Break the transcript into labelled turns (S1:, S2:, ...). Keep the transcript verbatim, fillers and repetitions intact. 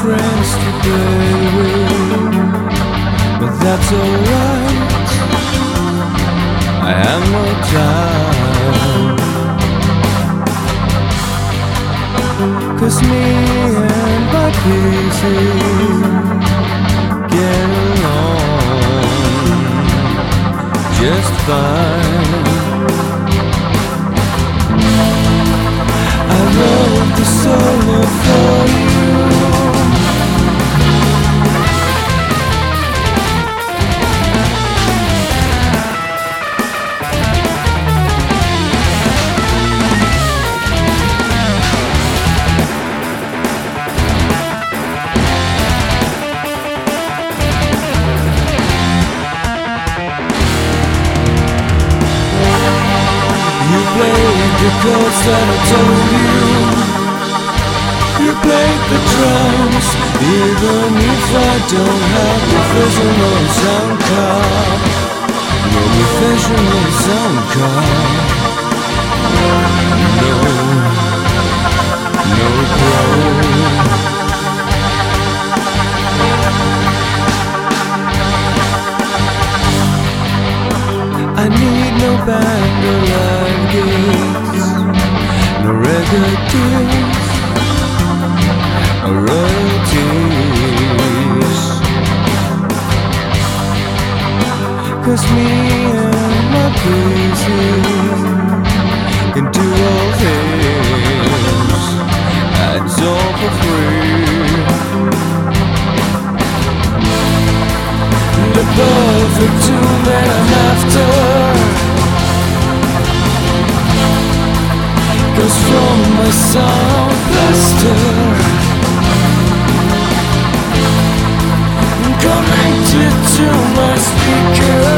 S1: friends to play with, but that's alright, I have no time. 'Cause me and my pieces get along just fine. I wrote the solo for you. You played the chords that I told you. You played the drums, even if I don't have professional sound card. No professional sound card. No, no pro. I need no band or live gigs, no record deals, or royalties. 'Cause me and my pieces can do all things, it's all for free. The perfect tune that I'm after goes from my sound blaster, connected to my speaker.